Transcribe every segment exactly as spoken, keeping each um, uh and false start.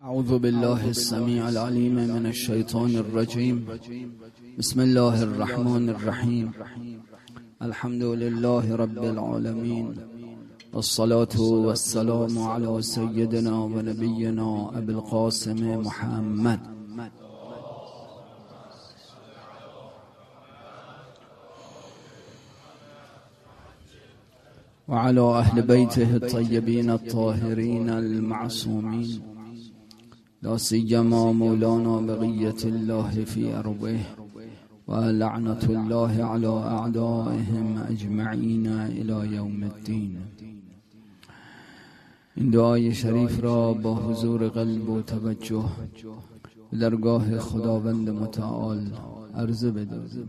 أعوذ بالله السميع العليم من الشيطان الرجيم. بسم الله الرحمن الرحيم. الحمد لله رب العالمين، والصلاة والسلام على سيدنا ونبينا أبي القاسم محمد وعلى أهل بيته الطيبين الطاهرين المعصومين، لا سيما مولانا بقية الله في أرضه، ولعنة الله على أعدائهم أجمعين إلى يوم الدين. این دعای شریف را با حضور قلب و توجه به درگاه خداوند متعال عرض بداریم.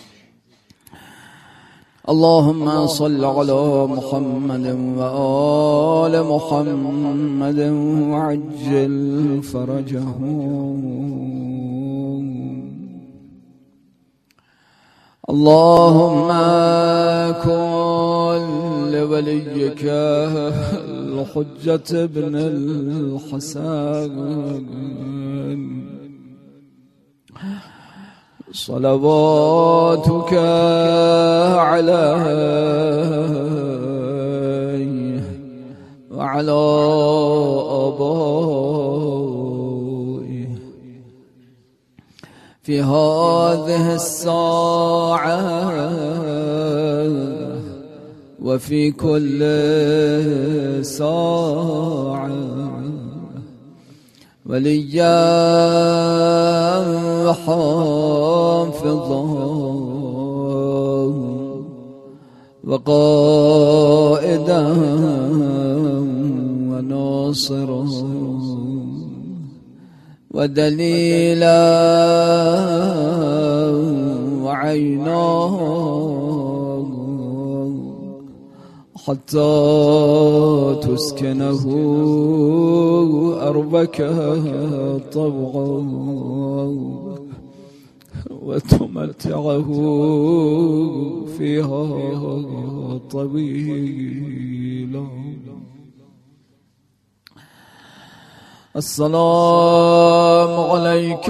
اللهم صل على محمد وآل محمد وعجل فرجهم. اللهم كن لوليك الحجة بن الحسن صلواتك عليه وعلى آبائه في هذه الساعة وفي كل ساعة، وليا وحافظا وقائدا وناصرا ودليلا وعينا حتى تسكنه أرضك طوعا وتمتعه فيها طويلا. السلام عليك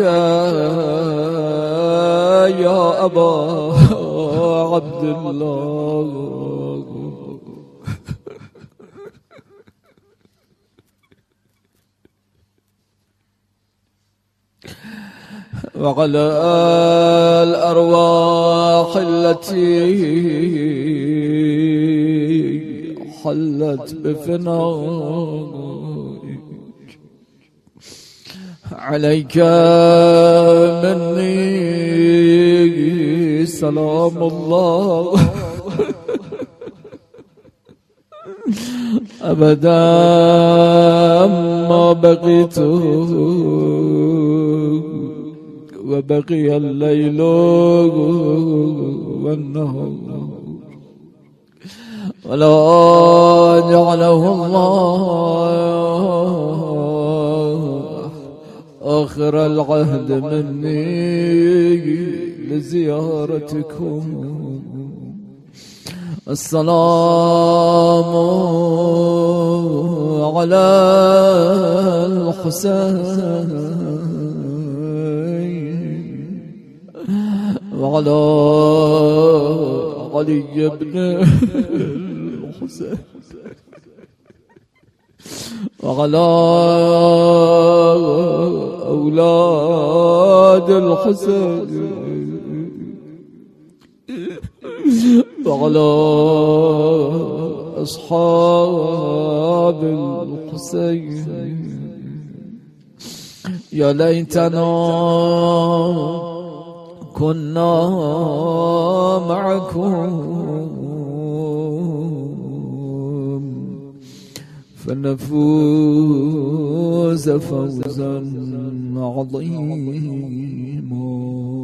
يا أبا عبد الله وعلى الأرواح التي حلت بفنائك. عليك مني سلام الله أبدا ما بقيت وبقي الليل والنهار، ولا جعله الله آخر العهد مني لزيارتكم. السلام على الحسين وعلى علي بن الحسين وعلى أولاد الحسين وعلى أصحاب الحسين. يا ليتنا كنا معكم فنفوز فوزا عظيما.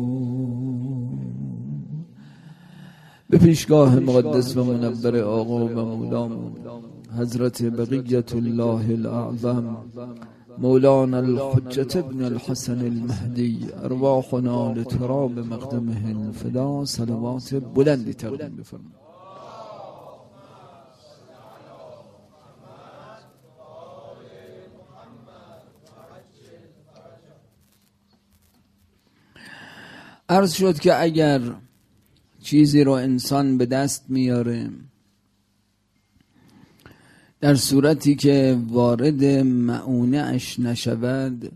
به پیشگاه مقدس و منور آقا و مولامون حضرت بقیة الله الاعظم مولانا الحجة ابن الحسن المهدي ارواحنا لتراب مقدمه الفدا صلوات بلندی تقدیم بفرمایید. عرض شد که اگر چیزی رو انسان به دست میاره در صورتی که وارد معونه اش نشود،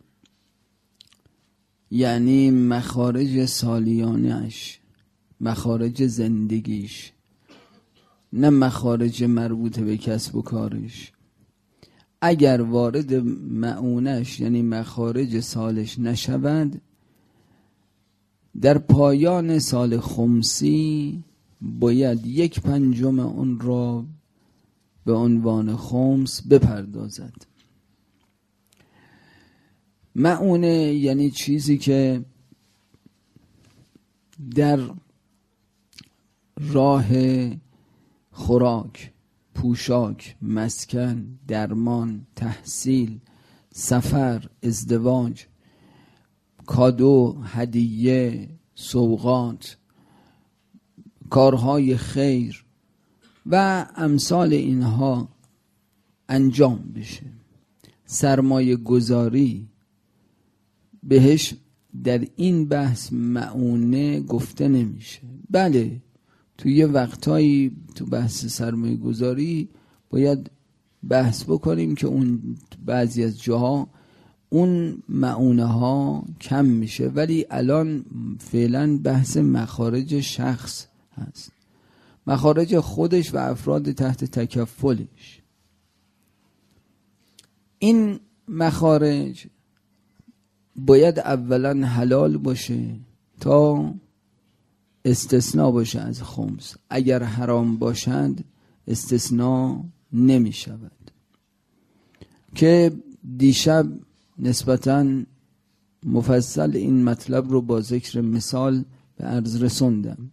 یعنی مخارج سالیانه اش، مخارج زندگیش، نه مخارج مربوط به کسب و کارش، اگر وارد معونش یعنی مخارج سالش نشود، در پایان سال خمسی باید یک پنجم اون را به عنوان خمس بپردازد. معونه یعنی چیزی که در راه خوراک، پوشاک، مسکن، درمان، تحصیل، سفر، ازدواج، کادو، هدیه، سوغات، کارهای خیر و امثال اینها انجام بشه. سرمایه گذاری بهش در این بحث معونه گفته نمیشه. بله تو یه وقتایی تو بحث سرمایه گذاری باید بحث بکنیم که اون بعضی از جاها اون معونه ها کم میشه، ولی الان فعلا بحث مخارج شخص هست، مخارج خودش و افراد تحت تکفلش. این مخارج باید اولا حلال باشه تا استثناء باشه از خمس. اگر حرام باشند استثناء نمی شود، که دیشب نسبتاً مفصل این مطلب رو با ذکر مثال به عرض رسوندم.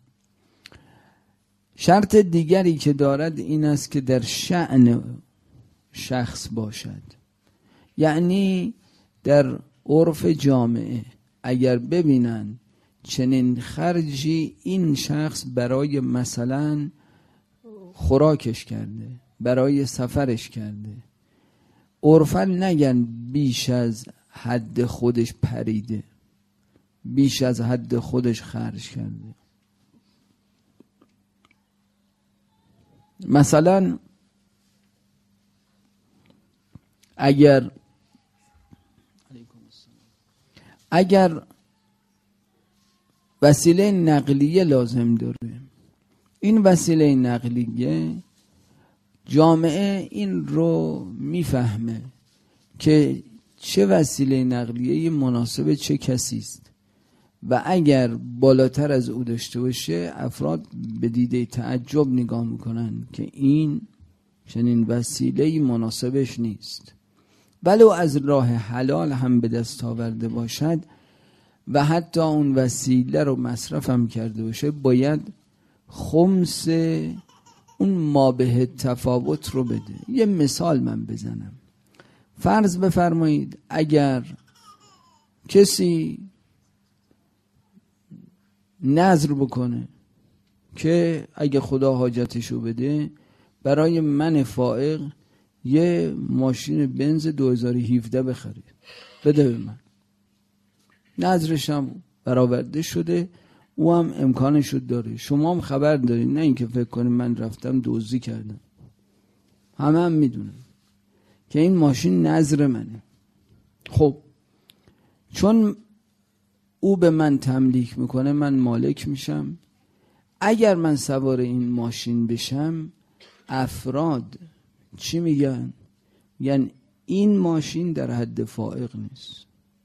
شرط دیگری که دارد این است که در شأن شخص باشد، یعنی در عرف جامعه اگر ببینن چنین خرجی این شخص برای مثلا خوراکش کرده، برای سفرش کرده، عرفاً نگن بیش از حد خودش پریده، بیش از حد خودش خرج کرده. مثلا اگر اگر وسیله نقلیه لازم داره، این وسیله نقلیه جامعه این رو میفهمه که چه وسیله نقلیه مناسب چه کسی است و اگر بالاتر از او داشته باشه افراد به دیده تعجب نگاه میکنن که این چنین وسیله مناسبش نیست. ولو از راه حلال هم به دست آورده باشد و حتی اون وسیله رو مصرف هم کرده باشه، باید خمس اون ما به تفاوت رو بده. یه مثال من بزنم. فرض بفرمایید اگر کسی نذر بکنه که اگه خدا حاجتشو بده برای من فائق یه ماشین بنز دو هزار و هفده بخره، بده به من، نذرش هم برآورده شده، او هم امکانشو داره، شما هم خبر دارین، نه اینکه فکر کنید من رفتم دزدی کردم، همه هم میدونن که این ماشین نذر منه. خب چون او به من تملیک میکنه من مالک میشم، اگر من سوار این ماشین بشم افراد چی میگن؟ یعنی این ماشین در حد فائق نیست،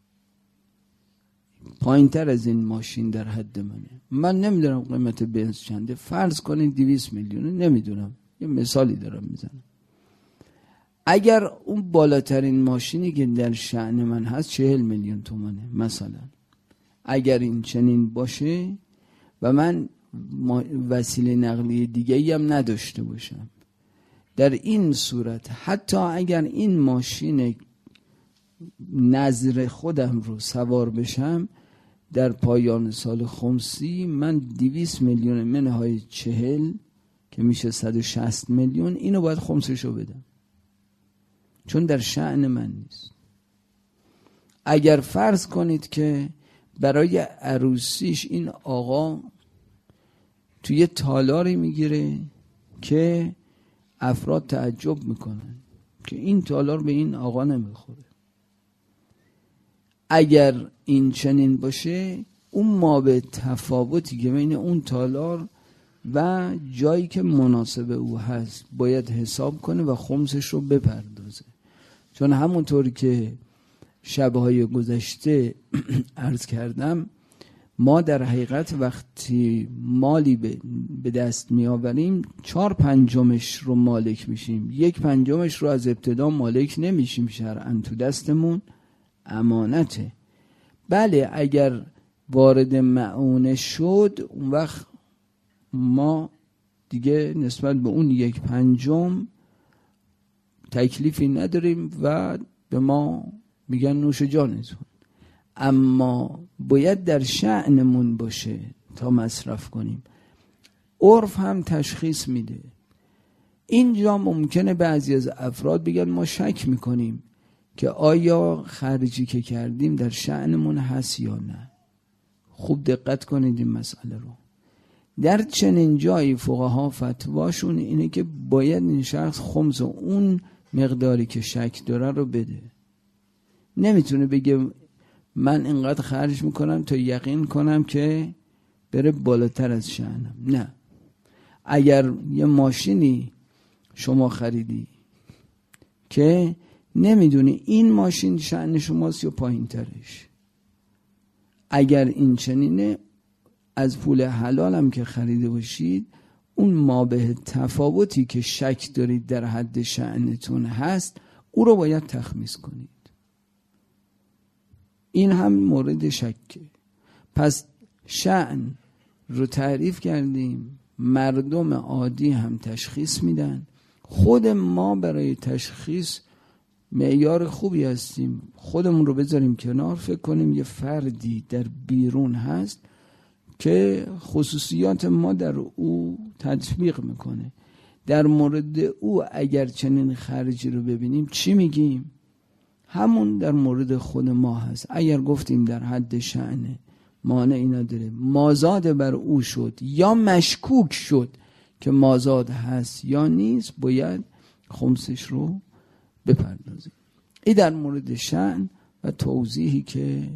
پایین تر از این ماشین در حد منه. من نمیدونم قیمت بنز چنده، فرض کنین دویست میلیونه، نمیدونم، یه مثالی دارم میزنم. اگر اون بالاترین ماشینی که در شأن من هست چهل میلیون تومانه مثلا، اگر این چنین باشه و من وسیله نقلیه دیگه‌ای هم نداشته باشم، در این صورت حتی اگر این ماشین نظر خودم رو سوار بشم، در پایان سال خمسی من دویست میلیون منهای چهل که میشه صد و شصت میلیون، اینو باید خمسشو بدم چون در شأن من نیست. اگر فرض کنید که برای عروسیش این آقا توی تالاری میگیره که افراد تعجب میکنن که این تالار به این آقا نمیخوره. اگر این چنین باشه، اون ما به تفاوتی که بین اون تالار و جایی که مناسب او هست باید حساب کنه و خمسش رو بپردازه. چون همونطور که شبهای گذشته عرض کردم، ما در حقیقت وقتی مالی به دست می آوریم چهار پنجمش رو مالک میشیم، یک پنجمش رو از ابتدا مالک نمیشیم. شرعاً تو دستمون امانته. بله اگر وارد معونه شد، اون وقت ما دیگه نسبت به اون یک پنجم تکلیفی نداریم و به ما میگن نوش جانتون. اما باید در شأنمون باشه تا مصرف کنیم. عرف هم تشخیص میده. اینجا ممکنه بعضی از افراد بگن ما شک میکنیم که آیا خرجی که کردیم در شأنمون هست یا نه. خوب دقت کنید این مسئله رو. در چنین جایی فقها فتواشون اینه که باید این شخص خمس اون مقداری که شک داره رو بده. نمیتونه بگه من اینقدر خرج میکنم تا یقین کنم که بره بالاتر از شأنم. نه. اگر یه ماشینی شما خریدی که نمیدونی این ماشین شأن شماست یا پایین ترش، اگر این چنینه، از پول حلال هم که خریده باشید، اون مابه تفاوتی که شک دارید در حد شأنتون هست، او رو باید تخمیس کنید. این هم مورد شکه. پس شأن رو تعریف کردیم، مردم عادی هم تشخیص میدن. خود ما برای تشخیص معیار خوبی هستیم. خودمون رو بذاریم کنار، فکر کنیم یه فردی در بیرون هست که خصوصیات ما در او تطبیق میکنه. در مورد او اگر چنین خرجی رو ببینیم چی میگیم؟ همون در مورد خود ما هست. اگر گفتیم در حد شأنه، مانعی نداره، مازاد بر او شد یا مشکوک شد که مازاد هست یا نیست، باید خمسش رو بپردازیم. این در مورد شأن و توضیحی که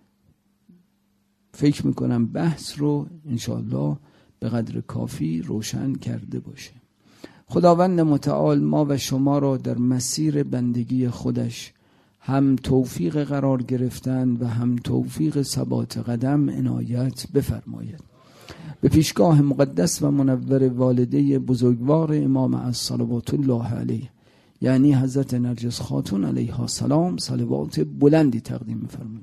فکر میکنم بحث رو انشاءالله به قدر کافی روشن کرده باشه. خداوند متعال ما و شما را در مسیر بندگی خودش هم توفیق قرار گرفتن و هم توفیق ثبات قدم عنایت بفرماید. به پیشگاه مقدس و منور والده بزرگوار امام الصلوات الله علیه، یعنی حضرت نرجس خاتون علیها السلام، صلوات بلندی تقدیم می‌فرمایید.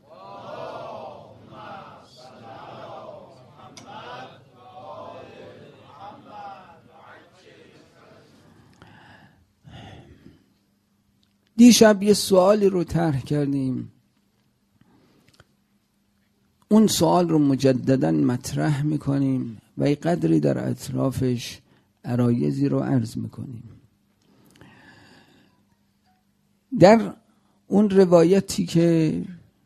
دیشب یه سوالی رو طرح کردیم. اون سوال رو مجددا مطرح میکنیم و ای قدری در اطرافش عرایضی رو عرض میکنیم. در اون روایتی که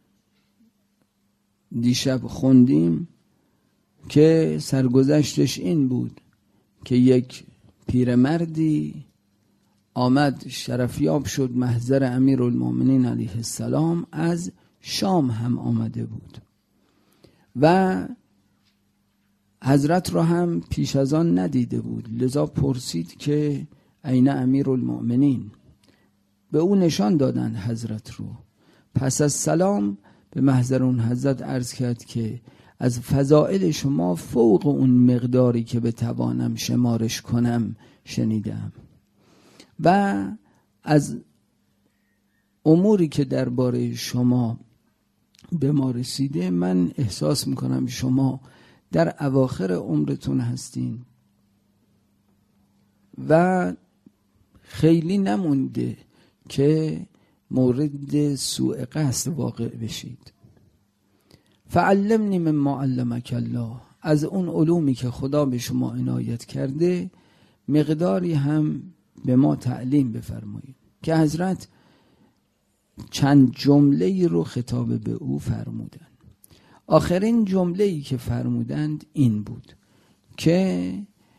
دیشب خوندیم که سرگذشتش این بود که یک پیرمردی آمد شرفیاب شد، محضر امیرالمومنین علیه السلام، از شام هم آمده بود و حضرت را هم پیش از آن ندیده بود، لذا پرسید که این امیرالمومنین؟ به او نشان دادن حضرت رو. پس از سلام به محضر اون حضرت عرض کرد که از فضائل شما فوق اون مقداری که بتوانم شمارش کنم شنیدم و از اموری که درباره شما به ما رسیده من احساس میکنم شما در اواخر عمرتون هستین و خیلی نمونده که مورد سوء قصد واقع بشید. فعلمنی مما علمک الله، از اون علومی که خدا به شما عنایت کرده مقداری هم به ما تعلیم بفرمایید. که حضرت چند جمله رو خطاب به او فرمودن. آخرین جمله‌ای که فرمودند این بود که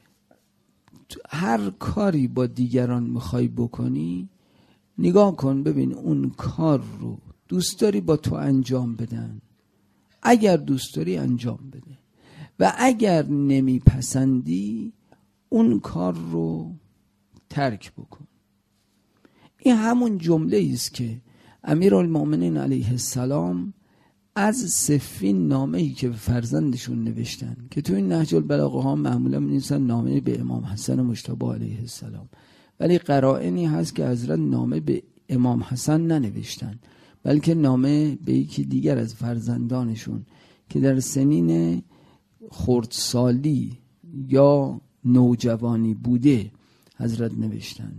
هر کاری با دیگران میخوای بکنی نگاه کن ببین اون کار رو دوست داری با تو انجام بدن، اگر دوست داری انجام بده و اگر نمیپسندی اون کار رو ترک بکن. این همون جمله است که امیرالمومنین علیه السلام از صفین نامه‌ای که به فرزندشون نوشتن که تو این نهج البلاغه ها معمولا می‌نویسن نامه به امام حسن مجتبی علیه السلام، ولی قرائنی هست که حضرت نامه به امام حسن ننوشتن بلکه نامه به یکی دیگر از فرزندانشون که در سنین خردسالی یا نوجوانی بوده حضرت نوشتن.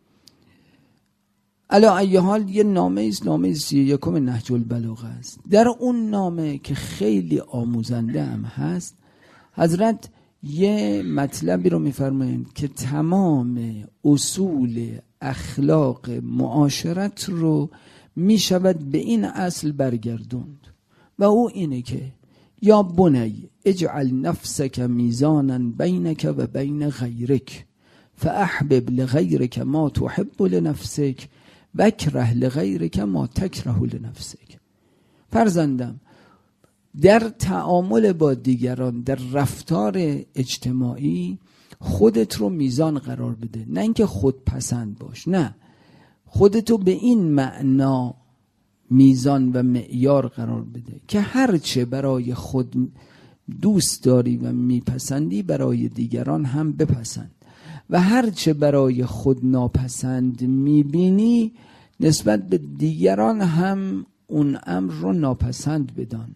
علی ای حال یه نامه است، نامه سی یکم نهج البلاغه است. در اون نامه که خیلی آموزنده هم هست حضرت یه مطلبی رو میفرمایند که تمام اصول اخلاق معاشرت رو میشود به این اصل برگردوند و او اینه که یا بنی اجعل نفسک میزانا بینک و بین غیرک فاحبب لغیرک ما تحب لنفسک وکره لغیرک ما تکره لنفسک. فرزندم در تعامل با دیگران، در رفتار اجتماعی خودت رو میزان قرار بده، نه اینکه خود پسند باش، نه، خودتو به این معنا میزان و معیار قرار بده که هرچه برای خود دوست داری و میپسندی برای دیگران هم بپسند و هرچه برای خود ناپسند میبینی نسبت به دیگران هم اون امر رو ناپسند بدان.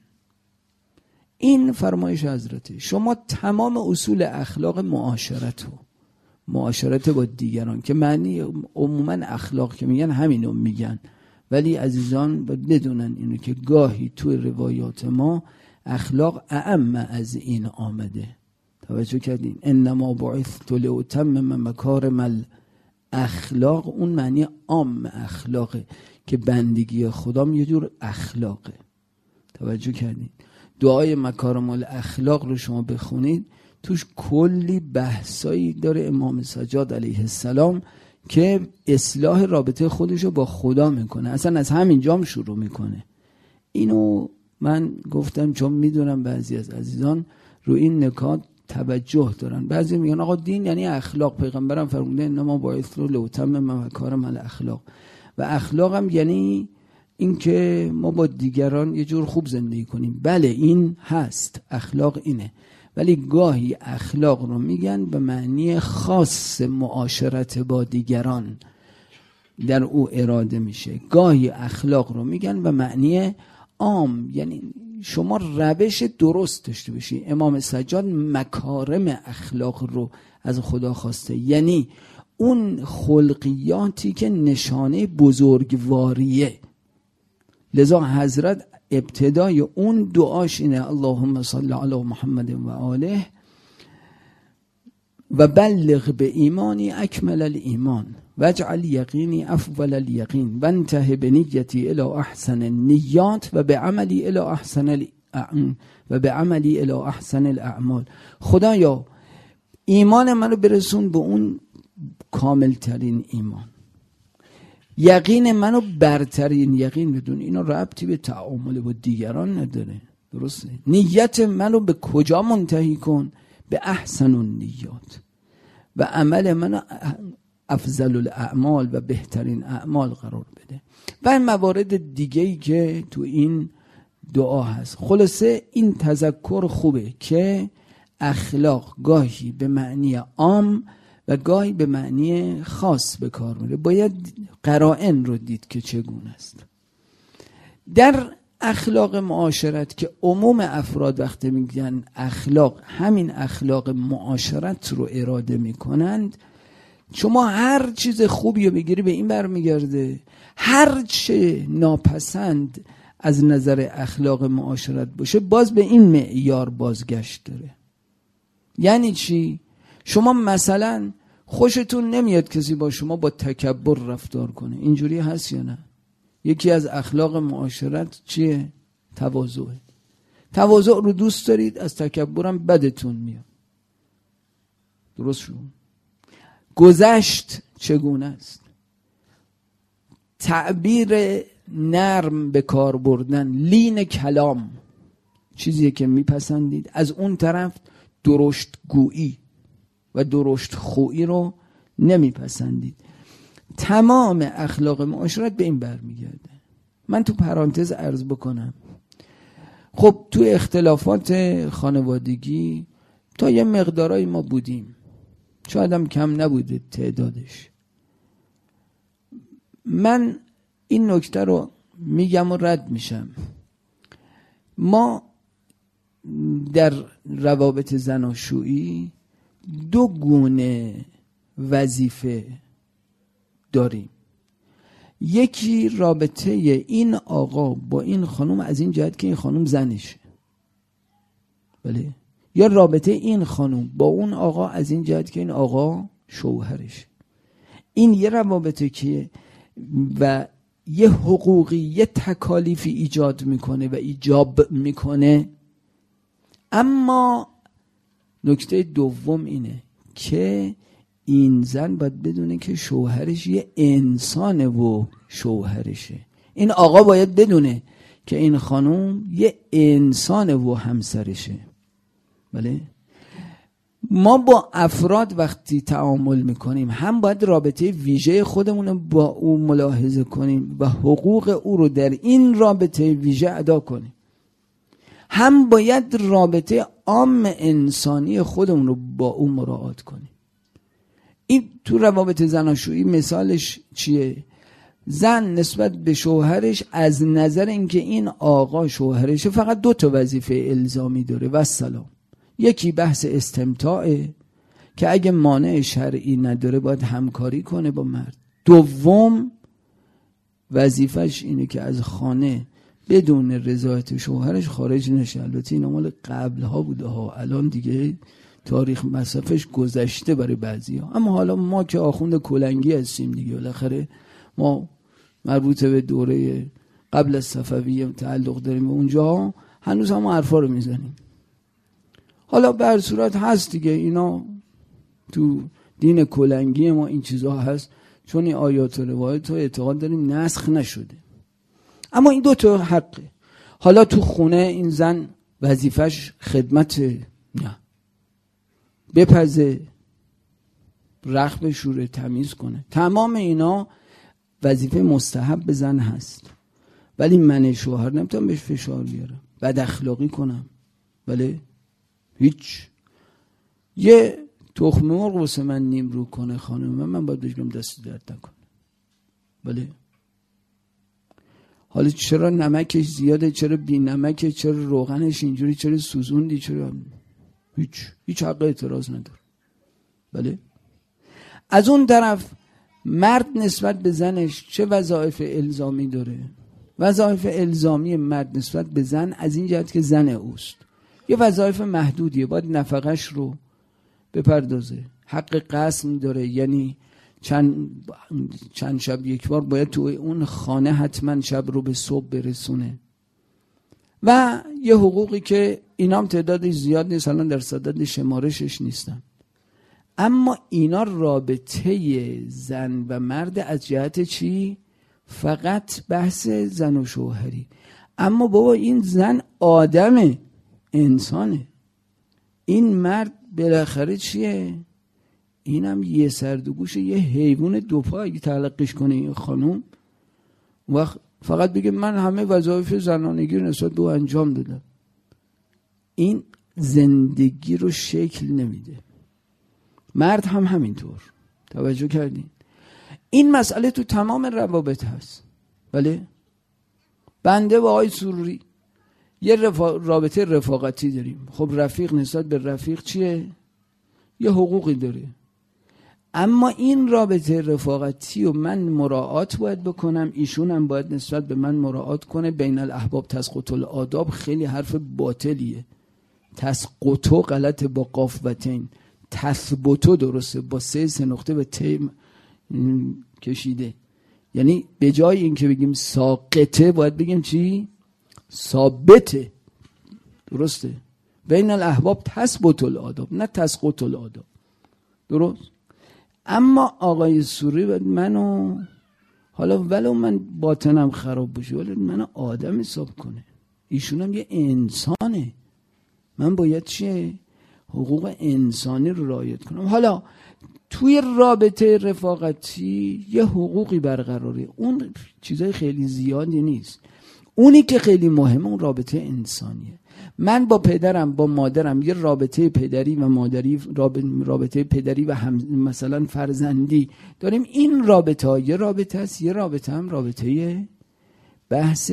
این فرمایش حضرته. شما تمام اصول اخلاق معاشرت و معاشرت با دیگران که معنی عموما اخلاق که میگن همینو میگن، ولی عزیزان بدونن اینو که گاهی توی روایات ما اخلاق اعم از این آمده. توجه کردین؟ انما بعثت لاتمم مکارم الاخلاق، اون معنی عام اخلاقه که بندگی خدام یه جور اخلاقه. توجه کردین؟ دعای مکارم الاخلاق رو شما بخونید توش کلی بحثایی داره امام سجاد علیه السلام که اصلاح رابطه خودشو با خدا میکنه، اصلا از همین جام شروع میکنه. اینو من گفتم چون میدونم بعضی از عزیزان رو این نکات توجه دارن. بعضی میگن آقا دین یعنی اخلاق، پیغمبرم فرموده انما بعثت لاتمم مکارم الاخلاق، و اخلاق هم یعنی این که ما با دیگران یه جور خوب زندگی کنیم. بله این هست، اخلاق اینه، ولی گاهی اخلاق رو میگن به معنی خاص معاشرت با دیگران در او اراده میشه، گاهی اخلاق رو میگن به معنی عام، یعنی شما روش درست داشته باشی. امام سجاد مکارم اخلاق رو از خدا خواسته، یعنی اون خلقیاتی که نشانه بزرگواریه. لذا حضرت ابتدای اون دعاش اینه اللهم صل علی محمد و آله و بلغ به ایمانی اکمل الایمان واجعل یقینی افضل الیقین و انتهی بنیتی الی احسن النیات و به عملی الی احسن الاعمال و به عملی الی احسن الاعمال. خدایا ایمان منو برسون به اون کامل ترین ایمان، یقین منو برترین یقین بدون. اینا ربطی به تعامل با دیگران نداره، درسته؟ نیت منو به کجا منتهی کن؟ به احسن النیات و عمل منو افضل الاعمال و بهترین اعمال قرار بده و این موارد دیگه‌ای که تو این دعا هست. خلاصه این تذکر خوبه که اخلاق گاهی به معنی عام و گاهی به معنی خاص به کار میره. باید قرائن رو دید که چگونه است. در اخلاق معاشرت که عموم افراد وقتی میگن اخلاق همین اخلاق معاشرت رو اراده میکنند، شما هر چیز خوبی رو بگیری به این برمیگرده، هر چه ناپسند از نظر اخلاق معاشرت باشه باز به این معیار بازگشت داره. یعنی چی؟ شما مثلا خوشتون نمیاد کسی با شما با تکبر رفتار کنه، اینجوری هست یا نه؟ یکی از اخلاق معاشرت چیه؟ تواضعه. تواضع رو دوست دارید، از تکبرم بدتون میاد. درست شد؟ گذشت چگونه است؟ تعبیر نرم به کار بردن، لین کلام چیزیه که میپسندید. از اون طرف درشت گویی و درشت خویی رو نمیپسندید. تمام اخلاق معاشرت به این برمیگرده. من تو پرانتز عرض بکنم، خب تو اختلافات خانوادگی تا یه مقدارای ما بودیم، شاید هم کم نبوده تعدادش. من این نکته رو میگم و رد میشم. ما در روابط زناشویی دو گونه وظیفه داریم. یکی رابطه این آقا با این خانم از این جهت که این خانم زنشه، بله، یا رابطه این خانم با اون آقا از این جهت که این آقا شوهرشه. این یه روابطه که و یه حقوقی، یه تکالیفی ایجاد میکنه و ایجاب میکنه. اما نکته دوم اینه که این زن باید بدونه که شوهرش یه انسانه و شوهرشه. این آقا باید بدونه که این خانم یه انسانه و همسرشه. بله، ما با افراد وقتی تعامل میکنیم هم باید رابطه ویژه خودمون رو با او ملاحظه کنیم و حقوق او رو در این رابطه ویژه ادا کنیم، هم باید رابطه عام انسانی خودمون رو با او مراعات کنیم. این تو روابط زناشویی مثالش چیه؟ زن نسبت به شوهرش از نظر اینکه این آقا شوهرشه فقط دو تا وظیفه الزامی داره و سلام. یکی بحث استمتاعه که اگه مانع شرعی نداره باید همکاری کنه با مرد. دوم وظیفش اینه که از خانه بدون رضایت شوهرش خارج نشه. البته این مال قبل ها بوده ها، الان دیگه تاریخ مصرفش گذشته برای بعضی ها. اما حالا ما که آخوند کلنگی هستیم دیگه، بالاخره ما مربوط به دوره قبل از صفویه تعلق داریم و اونجا هنوز هم حرفا رو میزنیم. حالا به هر صورت هست دیگه، اینا تو دین کلنگی ما این چیزها هست، چون این آیات و روایت رو اعتقاد داریم نسخ نشده. اما این دو تا حقه. حالا تو خونه این زن وظیفش خدمت، نه، بپزه، رخت بشوره، تمیز کنه، تمام اینا وظیفه مستحب به زن هست. ولی من شوهر نمیتونم بهش فشار بیارم، بد اخلاقی کنم، بله، هیچ. یه تخم مرغ واسه من نیم رو کنه خانم من، من باید بگم دست درد نکنه، بله. حالا چرا نمکش زیاده، چرا بی نمکه، چرا روغنش اینجوری، چرا سوزوندی، چرا، هیچ هیچ حق اعتراض نداره، بله. از اون طرف مرد نسبت به زنش چه وظایف الزامی داره؟ وظایف الزامی مرد نسبت به زن از این جهت که زن اوست یه وظایف محدودیه، باید نفقش رو بپردازه، حق قسم داره، یعنی چند چند شب یک بار باید تو اون خانه حتما شب رو به صبح برسونه و یه حقوقی که اینام تعدادش زیاد نیست، الان در صدد شمارشش نیستم. اما اینا رابطه زن و مرد از جهت چی؟ فقط بحث زن و شوهری. اما بابا این زن آدمه، انسانه. این مرد بالاخره چیه؟ اینم یه سردوگوشه، یه حیوان دوپا. اگه تلقیش کنه این خانوم وقت فقط بگه من همه وظایف زنانگی رو نسبت به او انجام دادم، این زندگی رو شکل نمیده. مرد هم همینطور. توجه کردین؟ این مسئله تو تمام روابط هست، بله. بنده و آقای سروری یه رفا... رابطه رفاقتی داریم. خب رفیق نسبت به رفیق چیه؟ یه حقوقی داره. اما این رابطه رفاقتی و من مراعات باید بکنم، ایشون هم باید نسبت به من مراعات کنه. بین الاحباب تسقط الآداب خیلی حرف باطلیه. تسقطو غلط با قاف و تین، تثبتو درسته با سه سه نقطه و تیم کشیده. یعنی به جای این که بگیم ساقطه باید بگیم چی؟ ثابته. درسته؟ بین الاحباب تثبت الآداب نه تسقط الآداب. درست؟ اما آقای سوری باید منو، حالا ولو من باطنم خراب باشه ولی منو آدم حساب کنه. ایشون هم یه انسانه، من باید چیه؟ حقوق انسانی رو رعایت کنم. حالا توی رابطه رفاقتی یه حقوقی برقراره، اون چیزای خیلی زیادی نیست. اونی که خیلی مهمه اون رابطه انسانیه. من با پدرم با مادرم یه رابطه پدری و مادری، رابطه پدری و هم مثلا فرزندی داریم. این رابطه ها یه رابطه است، یه رابطه هم رابطه بحث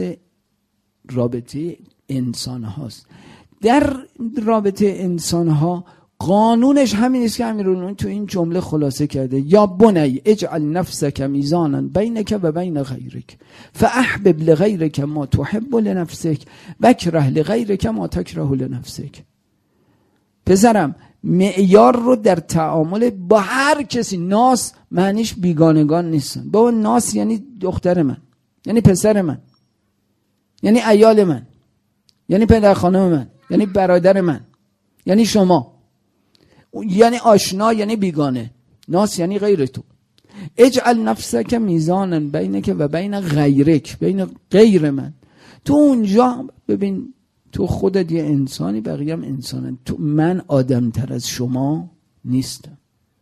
رابطه انسان هاست. در رابطه انسان ها قانونش همین است که امیرالمومنین تو این جمله خلاصه کرده: یا بنی اجعل نفسک میزانا بینک و بین غیرک فاحبب لغیرک ما تحب لنفسک واکره لغیرک ما تکره لنفسک. پسرم، معیار رو در تعامل با هر کسی، ناس معنیش بیگانگان نیستن. بابا ناس یعنی دختر من، یعنی پسر من، یعنی عیال من، یعنی پدر خانم من، یعنی برادر من، یعنی شما، یعنی آشنا، یعنی بیگانه. ناس یعنی غیر تو. اجعل نفسک میزانا بینک و بین غیرک، بین غیر من. تو اونجا ببین تو خودت یه انسانی، بقیه هم انسانن. تو من آدم تر از شما نیستم،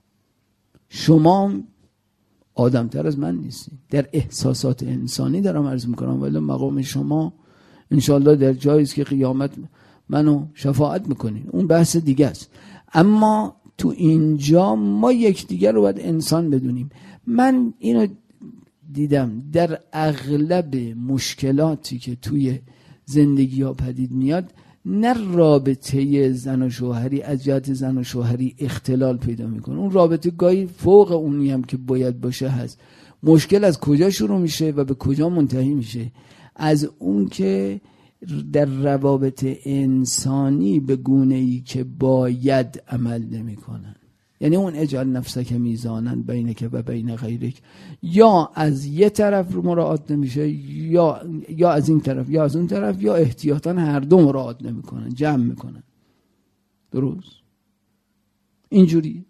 شما آدم تر از من نیستی. در احساسات انسانی دارم عرض میکنم، ولی مقام شما انشالله در جایی است که قیامت منو شفاعت میکنین، اون بحث دیگه است. اما تو اینجا ما یکدیگر رو باید انسان بدونیم. من اینو دیدم در اغلب مشکلاتی که توی زندگی ها پدید میاد، نه رابطه زن و شوهری از جهت زن و شوهری اختلال پیدا میکنه، اون رابطه گاهی فوق اونی هم که باید باشه هست. مشکل از کجا شروع میشه و به کجا منتهی میشه؟ از اون که در روابط انسانی به گونه‌ای که باید عمل نمی‌کنن. یعنی اون اجعل نفسک میزانا بینک و بین غیرک، یا از یه طرف رو مراعات نمیشه، یا یا از این طرف یا از اون طرف، یا احتیاطاً هر دو مراعات نمی‌کنن، جمع می‌کنن. درست؟ اینجوری.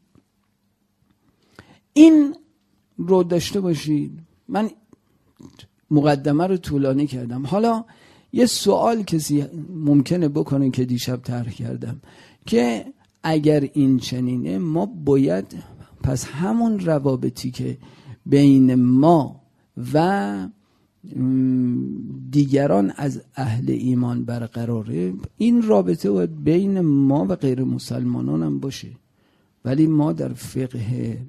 این رو داشته باشید. من مقدمه رو طولانی کردم. حالا یه سوال کسی ممکنه بکنه که دیشب طرح کردم که اگر این چنینه، ما باید پس همون روابطی که بین ما و دیگران از اهل ایمان برقراره، این رابطه باید بین ما و غیر مسلمانان هم باشه. ولی ما در فقه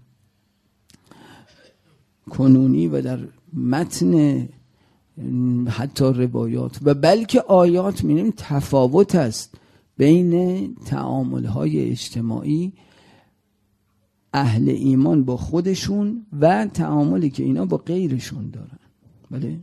کنونی و در متن حتی روایات و بلکه آیات می‌بینیم تفاوت است بین تعامل‌های اجتماعی اهل ایمان با خودشون و تعاملی که اینا با غیرشون دارن. بله،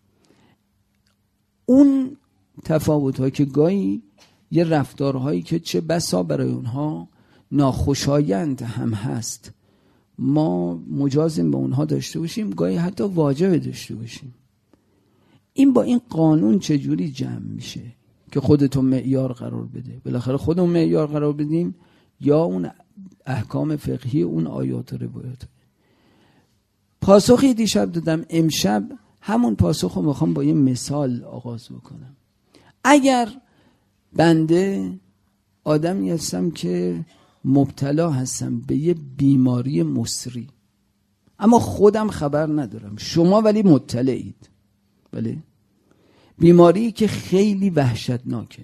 اون تفاوت‌ها که گاهی یه رفتارهایی که چه بسا برای اونها ناخوشایند هم هست، ما مجازیم به اونها داشته باشیم، گاهی حتی واجب داشته باشیم. این با این قانون چجوری جمع میشه که خودتون معیار قرار بده؟ بالاخره خودمون معیار قرار بدیم یا اون احکام فقهی اون آیات و روایات؟ پاسخی دیشب دادم، امشب همون پاسخ رو میخوام با یه مثال آغاز بکنم. اگر بنده آدمی هستم که مبتلا هستم به یه بیماری مصری، اما خودم خبر ندارم، شما ولی مطلعید، بله، بیماری که خیلی وحشتناکه،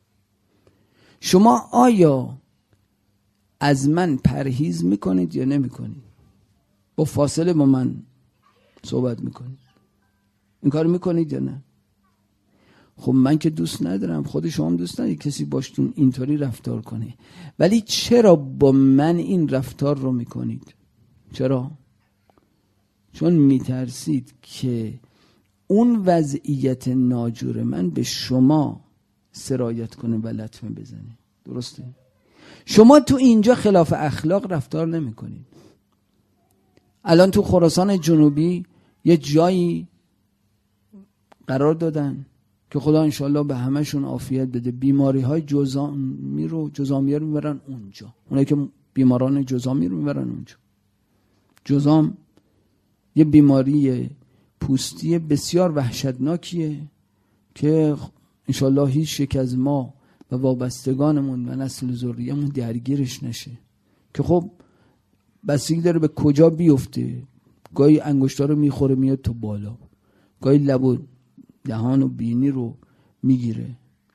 شما آیا از من پرهیز میکنید یا نمیکنید؟ با فاصله با من صحبت میکنید، این کار میکنید یا نه؟ خب من که دوست ندارم، خود شما هم دوست ندارید کسی باشتون اینطوری رفتار کنه، ولی چرا با من این رفتار رو میکنید؟ چرا؟ چون میترسید که اون وضعیت ناجور من به شما سرایت کنه و لطمه بزنه. درسته؟ شما تو اینجا خلاف اخلاق رفتار نمی کنید. الان تو خراسان جنوبی یه جایی قرار دادن که خدا انشالله به همشون عافیت بده. بیماری های جزامی رو جزامی رو میبرن اونجا، اونایی که بیماران جزامی رو میبرن اونجا. جزام یه بیماری پوستی بسیار وحشتناکیه که انشالله هیچ یک از ما و وابستگانمون و نسل ذریه‌مون درگیرش نشه، که خب بستگی داره به کجا بیفته. گاهی انگشتا رو میخوره میاد تو بالا، گاهی لب و دهان و بینی رو میگیره.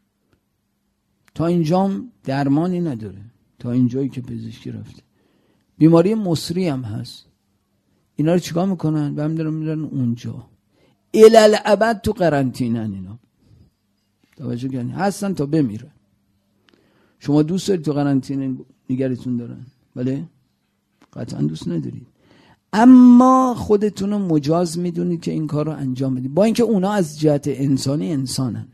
تا اینجام درمانی نداره، تا اینجایی که پزشکی رفته. بیماری مصری هم هست. اینا رو چیکار میکنن؟ به هم دارن میرن اونجا الالعبد تو قرنطینن. اینا توجه کنید هستن تا بمیرن. شما دوست دارید تو قرنطینه نگرتون دارن؟ بله؟ قطعا دوست ندارید، اما خودتون رو مجاز میدونید که این کار رو انجام بدید، با اینکه اونا از جهت انسانی انسانن.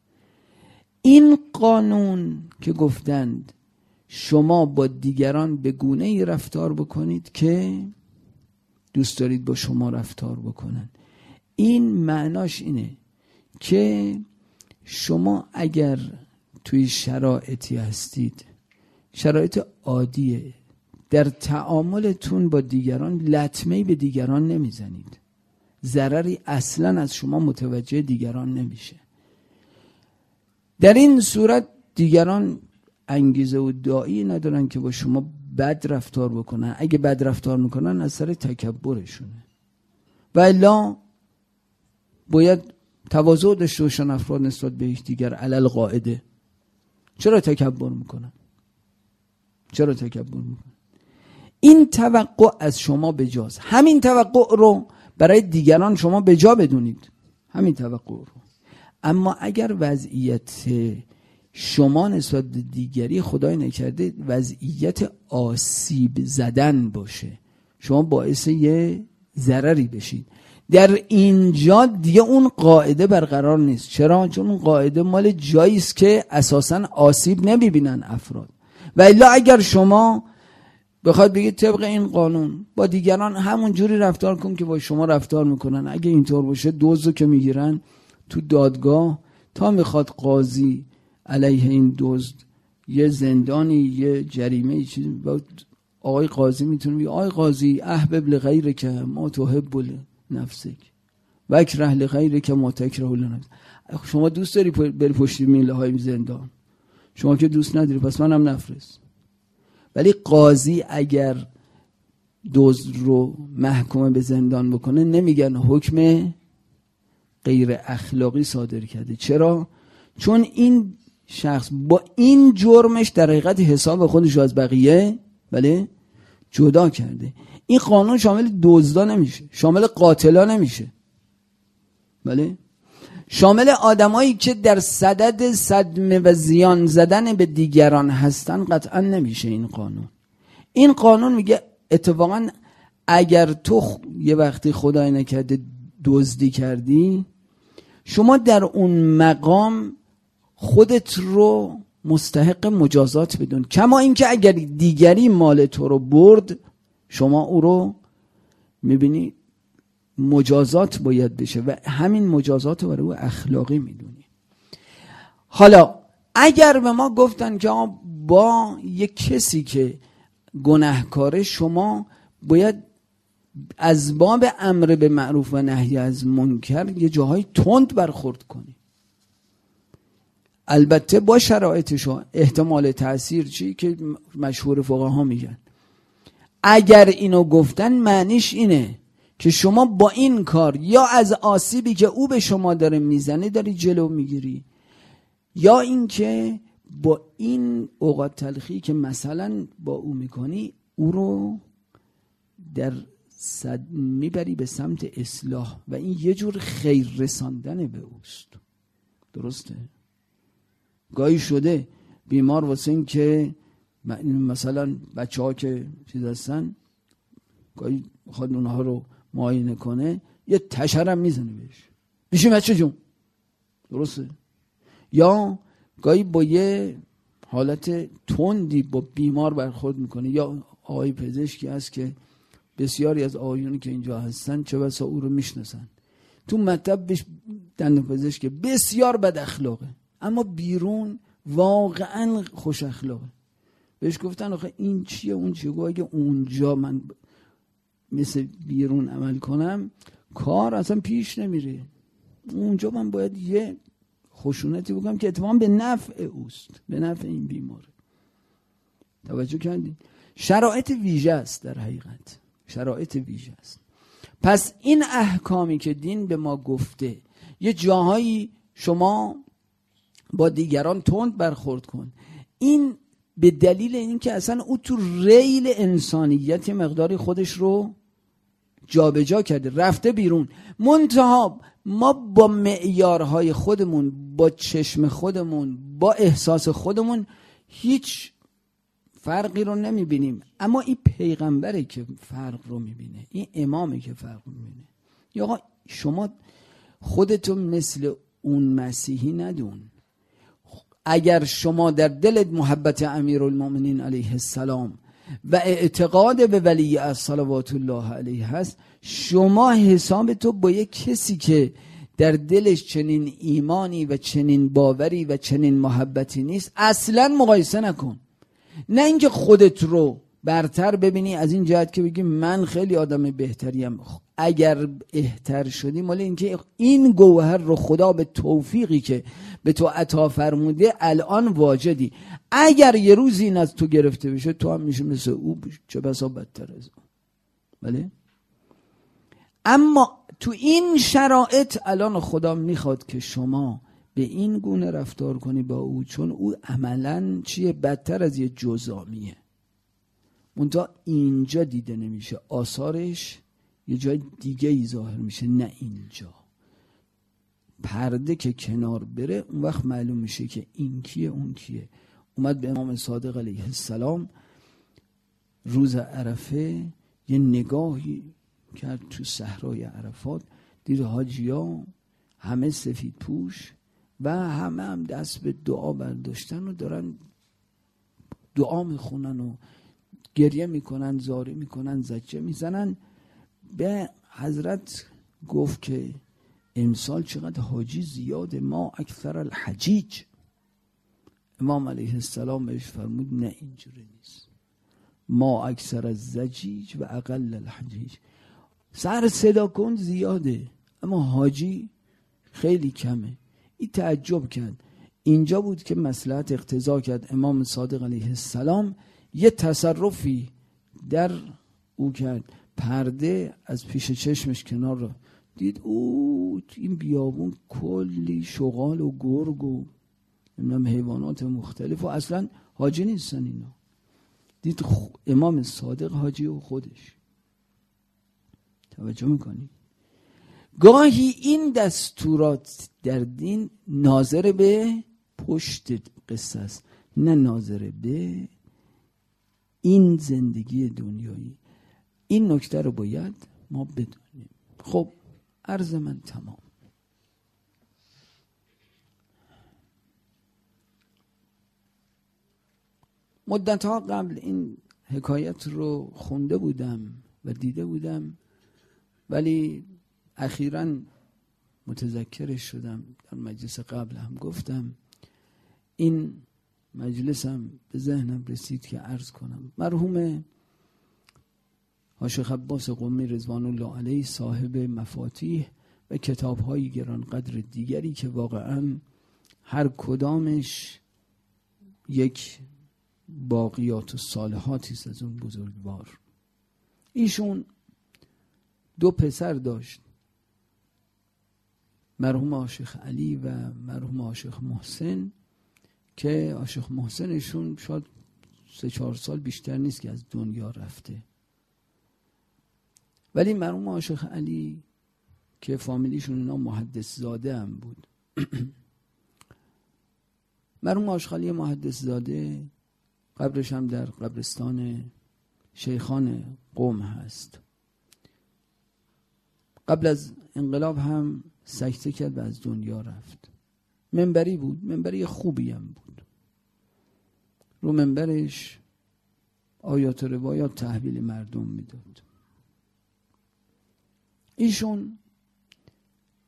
این قانون که گفتند شما با دیگران به گونه ای رفتار بکنید که دوست دارید با شما رفتار بکنن، این معناش اینه که شما اگر توی شرایطی هستید، شرایط عادیه، در تعاملتون با دیگران لطمه‌ای به دیگران نمیزنید، ضرری اصلا از شما متوجه دیگران نمیشه. در این صورت دیگران انگیزه و داعی ندارن که با شما بد رفتار بکنن. اگه بد رفتار میکنن از سر تکبرشونه، و الا باید تواضع داشته باشن افراد نسبت به یکدیگر. علل قاعده چرا تکبر میکنن؟ چرا تکبر میکنن؟ این توقع از شما بجاست. همین توقع رو برای دیگران شما بجا بدونید، همین توقع رو. اما اگر وضعیت شما نسبت به دیگری خدای نکرده وضعیت آسیب زدن باشه، شما باعث یه ضرری بشید، در اینجا دیگه اون قاعده برقرار نیست. چرا؟ چون اون قاعده مال جایی است که اساساً آسیب نمیبینن افراد. و الا اگر شما بخواد بگید طبق این قانون با دیگران همون جوری رفتار کن که با شما رفتار میکنن، اگه اینطور باشه دزدو که میگیرن تو دادگاه تا میخواد قاضی علیه این دزد یه زندانی یه جریمه ای چیزی، آقای قاضی میتونه بگه آقای قاضی احبب لغیرک ما تحب لنفسک و اکره لغیرک ما تکره لنفسک. شما دوست داری بری پشت میله های زندان؟ شما که دوست نداری پس منم نفرست. ولی قاضی اگر دزد رو محکوم به زندان بکنه نمیگن حکم غیر اخلاقی صادر کرده. چرا؟ چون این شخص با این جرمش در حقیقت حساب خودش از بقیه بله جدا کرده. این قانون شامل دزدا نمیشه، شامل قاتلا نمیشه، بله شامل آدمایی که در صدد صدمه و زیان زدن به دیگران هستن قطعا نمیشه این قانون. این قانون میگه اتفاقا اگر تو یه وقتی خدای نکرده دزدی کردی، شما در اون مقام خودت رو مستحق مجازات بدون، کما اینکه اگر دیگری مال تو رو برد شما او رو میبینی مجازات باید بشه و همین مجازات رو برای او اخلاقی میدونی. حالا اگر به ما گفتن که با یک کسی که گناهکاره شما باید از باب امر به معروف و نهی از منکر یه جاهای تند برخورد کنی، البته با شرایطشو، احتمال تأثیر چی که مشهور فقها میگن. اگر اینو گفتن معنیش اینه که شما با این کار یا از آسیبی که او به شما داره میزنه داری جلو میگیری، یا اینکه با این اوقات تلخی که مثلا با او میکنی او رو در صد میبری به سمت اصلاح و این یه جور خیر رساندن به اوست. درسته؟ گاهی شده بیمار واسه این که مثلا بچه ها که چیز هستن گاهی خواهد اونها رو معاینه کنه یه تشرم میزنه بهش، بشین بچه جون، درسته؟ یا گاهی با یه حالت تندی با بیمار برخورد میکنه. یا آقای پزشکی هست که بسیاری از آقایونی که اینجا هستن چه بسا او رو میشناسن، تو مطب بهش دندانپزشک بسیار بد اخلاقه، اما بیرون واقعا خوش اخلاقه. بهش گفتن آخه این چیه اون چیه، گفت اگه اونجا من مثل بیرون عمل کنم کار اصلا پیش نمیره، اونجا من باید یه خشونتی بکنم که اتفاقا به نفع اوست، به نفع این بیماره. توجه کردین؟ شرایط ویژه است، در حقیقت شرایط ویژه است. پس این احکامی که دین به ما گفته، یه جاهایی شما با دیگران تند برخورد کن، این به دلیل اینکه اصلا او تو ریل انسانیت مقداری خودش رو جابجا کرده، رفته بیرون. منتها ما با معیارهای خودمون، با چشم خودمون، با احساس خودمون هیچ فرقی رو نمیبینیم، اما این پیغمبره که فرق رو میبینه، این امامه که فرق رو میبینه. یا آقا شما خودتو مثل اون مسیحی ندون. اگر شما در دلت محبت امیرالمومنین علیه السلام و اعتقاد به ولی از صلوات الله علیه هست، شما حساب تو با یک کسی که در دلش چنین ایمانی و چنین باوری و چنین محبتی نیست اصلا مقایسه نکن. نه اینکه خودت رو برتر ببینی از این جهت که بگی من خیلی آدم بهتریم. اگر بهتر شدی مال اینکه این گوهر رو خدا به توفیقی که به تو عطا فرموده الان واجدی. اگر یه روزی این از تو گرفته بشه تو هم میشه مثل او، چه بسا بدتر از او. بله؟ اما تو این شرایط الان خدا میخواد که شما به این گونه رفتار کنی با او، چون او عملاً چیه؟ بدتر از یه جزامیه. منتها اینجا دیده نمیشه، آثارش یه جای دیگه ای ظاهر میشه، نه اینجا. پرده که کنار بره اون وقت معلوم میشه که این کیه اون کیه. اومد به امام صادق علیه السلام روز عرفه یه نگاهی کرد تو صحرای عرفات، دید حاجیا همه سفید پوش و همه هم دست به دعا برداشتن و دارن دعا میخونن و گریه میکنن، زاری میکنن، زجه میزنن. به حضرت گفت که امسال چقدر حاجی زیاده، ما اکثر الحجیج. امام علیه السلام بهش فرمود نه اینجوری نیست، ما اکثر الزجیج و اقل الحجیج. سر صدا کن زیاده اما حاجی خیلی کمه. این تعجب کرد. اینجا بود که مصلحت اقتضا کرد امام صادق علیه السلام یه تصرفی در او کرد. پرده از پیش چشمش کنار رو دید، او این بیابون کلی شغال و گرگ و نمیدونم حیوانات مختلف و اصلا حاجی نیستن اینا. دید امام صادق حاجی و خودش. توجه میکنی؟ گاهی این دستورات در دین ناظر به پشت قصه است، نه ناظر به این زندگی دنیایی. این نکته رو باید ما بدونیم. خب عرض من تمام. مدتها قبل این حکایت رو خونده بودم و دیده بودم، ولی اخیراً متذکرش شدم. در مجلس قبل هم گفتم، این مجلسم به ذهنم رسید که عرض کنم. مرحوم شیخ عباس قمی رضوان الله علیه صاحب مفاتیح و کتاب‌های گرانقدر دیگری که واقعاً هر کدامش یک باقیات و صالحاتی است از اون بزرگوار. ایشون دو پسر داشت، مرحوم آشیخ علی و مرحوم آشیخ محسن، که آشیخ محسنشون شاید سه چهار سال بیشتر نیست که از دنیا رفته، ولی مرحوم آشیخ علی که فامیلیشون اینا محدث زاده هم بود مرحوم آشیخ علی محدث زاده قبرش هم در قبرستان شیخان قم هست. قبل از انقلاب هم سکته کرد و از دنیا رفت. منبری بود، منبری خوبی هم بود. رو منبرش آیات و روایات تحویل مردم میداد. ایشون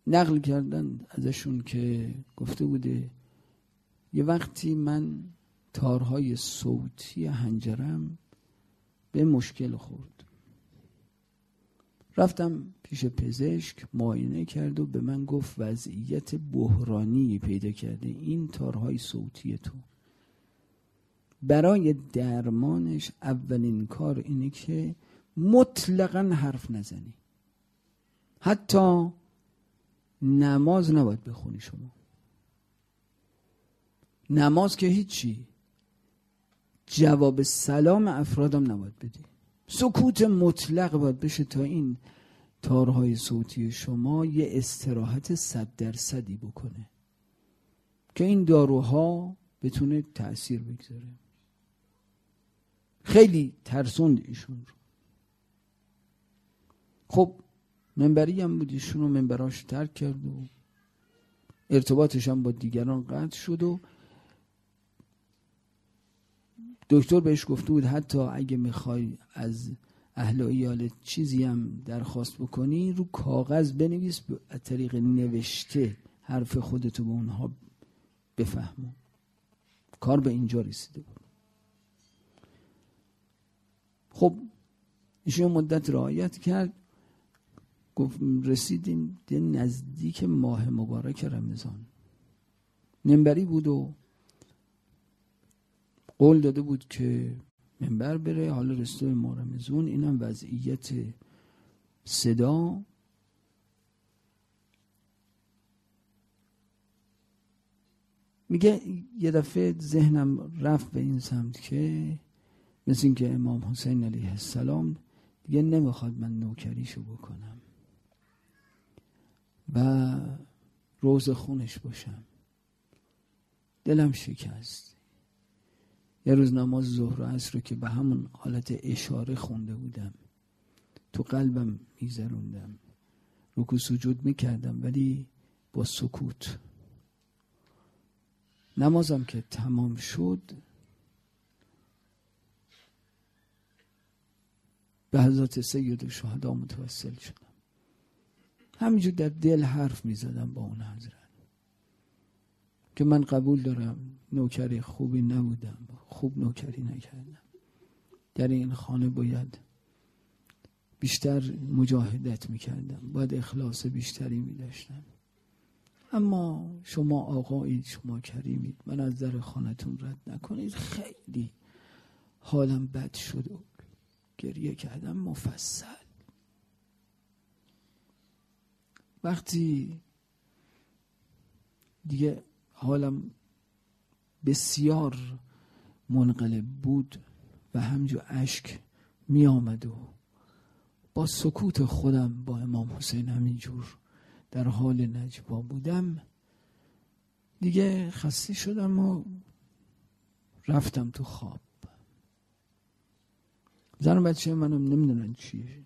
نقل کردن ازشون که گفته بوده یه وقتی من تارهای صوتی حنجرم به مشکل خورد، رفتم پیش پزشک معاینه کرد و به من گفت وضعیت بحرانی پیدا کرده این تارهای صوتی تو. برای درمانش اولین کار اینه که مطلقاً حرف نزنی، حتی نماز نباید بخونی. شما نماز که هیچی، جواب سلام افرادم نباید بدی، سکوت مطلق باید بشه تا این تارهای صوتی شما یه استراحت صد درصدی بکنه که این داروها بتونه تأثیر بگذاره. خیلی ترسوند ایشون رو. خب منبری هم بود، ایشون رو منبراش ترک کرد و ارتباطش هم با دیگران قطع شد و دکتر بهش گفته بود حتی اگه میخوای از اهل ایالت چیزی هم درخواست بکنی رو کاغذ بنویس، به طریق نوشته حرف خودتو به اونها بفهمون. کار به اینجا رسیده بود. خب ایشون مدت رعایت کرد، گفت رسیدیم ده نزدیک ماه مبارک رمضان. منبری بود و قول داده بود که منبر بره، حالا رسیده ماه رمضان، اینم وضعیت صدا میگه یه دفعه ذهنم رفت به این سمت که مثل این که امام حسین علیه السلام دیگه نمیخواد من نوکریشو بکنم و روز خونش باشم. دلم شکست. یه روز نماز ظهر و عصر رو که به همون حالت اشاره خونده بودم تو قلبم میذروندم، رکوع سجود میکردم ولی با سکوت. نمازم که تمام شد به حضرت سید الشهدا متوسل شدم. همینجور در دل حرف میزدم با اون حضرت که من قبول دارم نوکر خوبی نبودم، خوب نوکری نکردم، در این خانه باید بیشتر مجاهدت میکردم، باید اخلاص بیشتری میداشتم، اما شما آقایید، شما کریمید، من از در خانتون رد نکنید. خیلی حالم بد شد و گریه کردم مفصل. وقتی دیگه حالم بسیار منقلب بود و همجور اشک می آمد و با سکوت خودم با امام حسین همینجور در حال نجوا بودم، دیگه خسته شدم و رفتم تو خواب. زن و بچه منم نمیدونن چیه.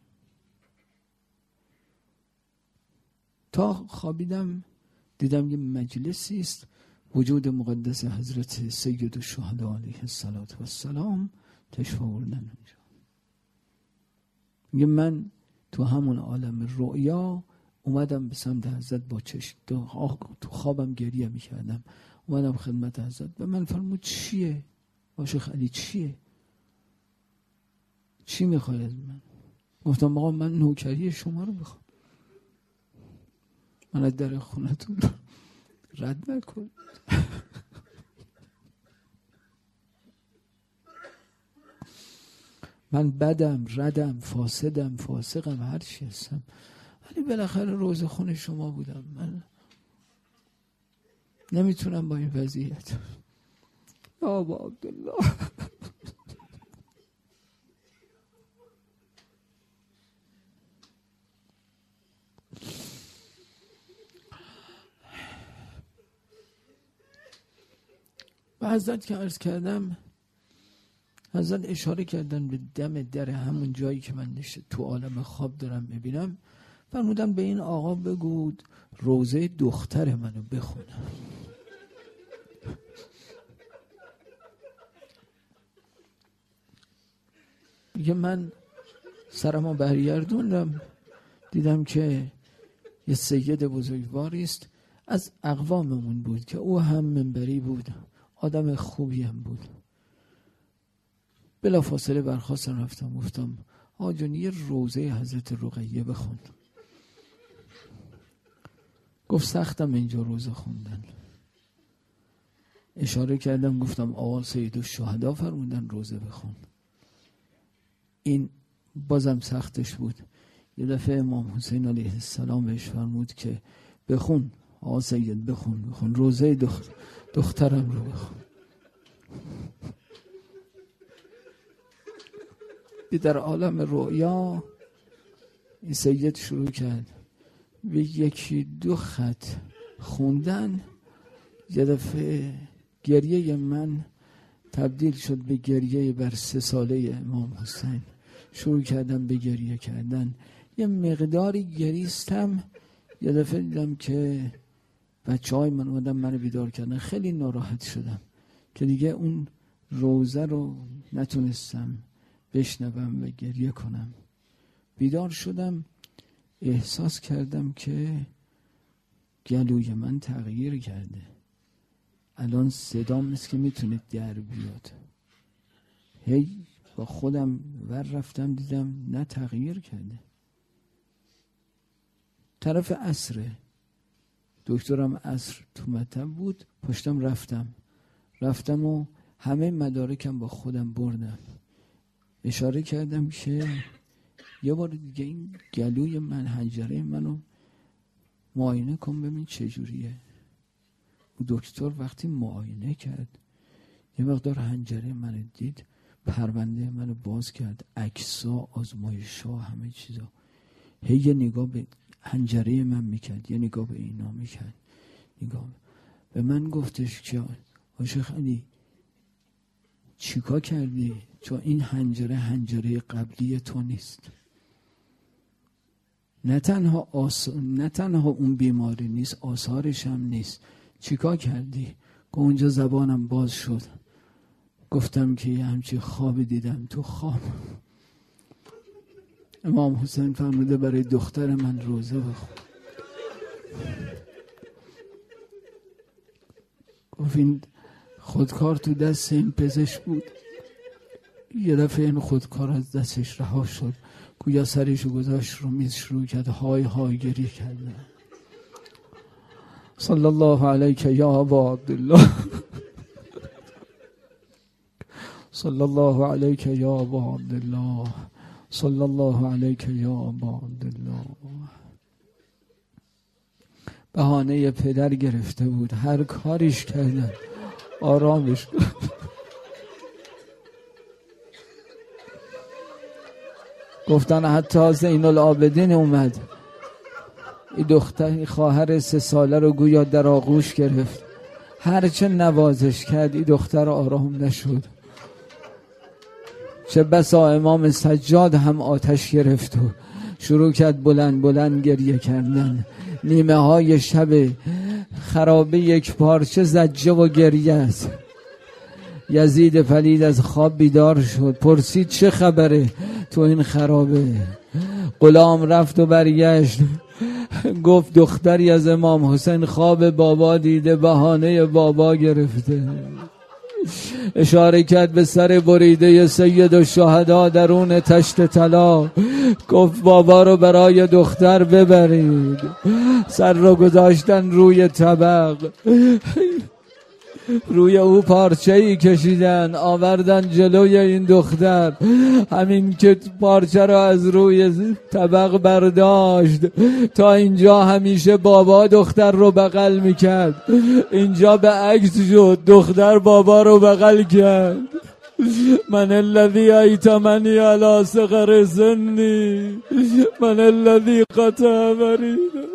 تا خوابیدم دیدم یه مجلسی است، وجود مقدس حضرت سید الشهدا علیه السلام تشریف آوردن اونجا. میگه من تو همون عالم رؤیا اومدم به سمت حضرت با چشم، تو خوابم گریه میکردم، اومدم خدمت حضرت. به من فرمود چیه؟ عاشق علی چیه؟ چی میخوای از من؟ گفتم آقا من نوکری شما رو میخوام، من از در خونتون رد نکن. من بدم، ردم، فاسدم، فاسقم، هر چی هستم، ولی بالاخره روز خون شما بودم. من نمیتونم با این وضعیت. یا ابا عبدالله و حضرت که عرض کردم، حضرت اشاره کردن به دم در همون جایی که من نشته تو عالم خواب دارم ببینم، فرمودن به این آقا بگو روزه دختر منو بخونم. میگه من سرمو برگردوندم، دیدم که یه سید بزرگواری است از اقواممون بود که او هم منبری بود، آدم خوبی هم بود. بلا فاصله برخواستم رفتم گفتم آقا جون یه روزه حضرت رقیه بخون. گفت سختم اینجا روزه خوندن. اشاره کردم گفتم آقا سید الشهدا فرمودن روزه بخون. این بازم سختش بود. یه دفعه امام حسین علیه السلام بهش فرمود که بخون آقا سید بخون بخون روزه دخ... دخترم رو بخون. در عالم رؤیا این سید شروع کرد به یکی دو خط خوندن. یه دفعه گریه من تبدیل شد به گریه بر سه ساله امام حسین. شروع کردم به گریه کردن. یه مقداری گریستم. یه دفعه دیدم که بچه های من اومدن منو بیدار کردن. خیلی ناراحت شدم که دیگه اون روزه رو نتونستم بشنوم و گریه کنم. بیدار شدم، احساس کردم که گلوی من تغییر کرده. الان صدام مثل که میتونه در بیاد. هی با خودم ور رفتم دیدم نه تغییر کرده. طرف عصره دکترم عصر تو مطب بود، پشتم رفتم رفتم و همه مدارکم با خودم بردم. اشاره کردم که یه بار دیگه این گلوی من حنجره منو معاینه کن ببین چجوریه. و دکتر وقتی معاینه کرد یه مقدار حنجره منو دید، پرونده منو باز کرد، عکس‌ها، آزمایش‌ها، همه چیزا. هی یه نگاه به حنجره من میکرد، یه نگاه به اینا میکرد، نگاه به من گفتش که شیخ علی چیکار کردی؟ چون این حنجره حنجره قبلی تو نیست. نه تنها آس... نه تنها اون بیماری نیست، آثارش هم نیست. چیکار کردی؟ که اونجا زبانم باز شد. گفتم که یه همچی خواب دیدم تو خواب. امام حسین فرموده برای دختر من روزه بخون. گفت این خودکار تو دست این پزشک بود. یه دفعه این خودکار از دستش رها شد، گویا سرشو گذاشت رو میز، شروع کرد های های گریه کردن. صلی الله علیک یا ابا عبدالله، صلی الله علیک یا ابا عبدالله، صلی الله علیک یا ابا عبدالله. بهانه پدر گرفته بود، هر کاریش کردن آرامش گفتن. حتی زین العابدین اومد، این دختر خواهر سه ساله رو گویا در آغوش گرفت، هرچه نوازش کرد این دختر آرام نشد. چه بسا امام سجاد هم آتش گرفت و شروع کرد بلند بلند گریه کردن. نیمه های شب خرابه یک پارچه زجه و گریه است. یزید پلید از خواب بیدار شد، پرسید چه خبره تو این خرابه؟ غلام رفت و برگشت، گفت دختری از امام حسین خواب بابا دیده، بهانه بابا گرفته. اشاره کرد به سر بریده سید الشهدا درون تشت طلا، گفت بابا رو برای دختر ببرید. سر رو گذاشتن روی طبق، روی او پارچه‌ای کشیدن آوردن جلوی این دختر. همین که پارچه را از روی طبق برداشت تا اینجا همیشه بابا دختر رو بغل میکرد، اینجا به عکس شد دختر بابا رو بغل کرد. من الذی ایتمنی علی صغر سنی، من الذی قطع ورید.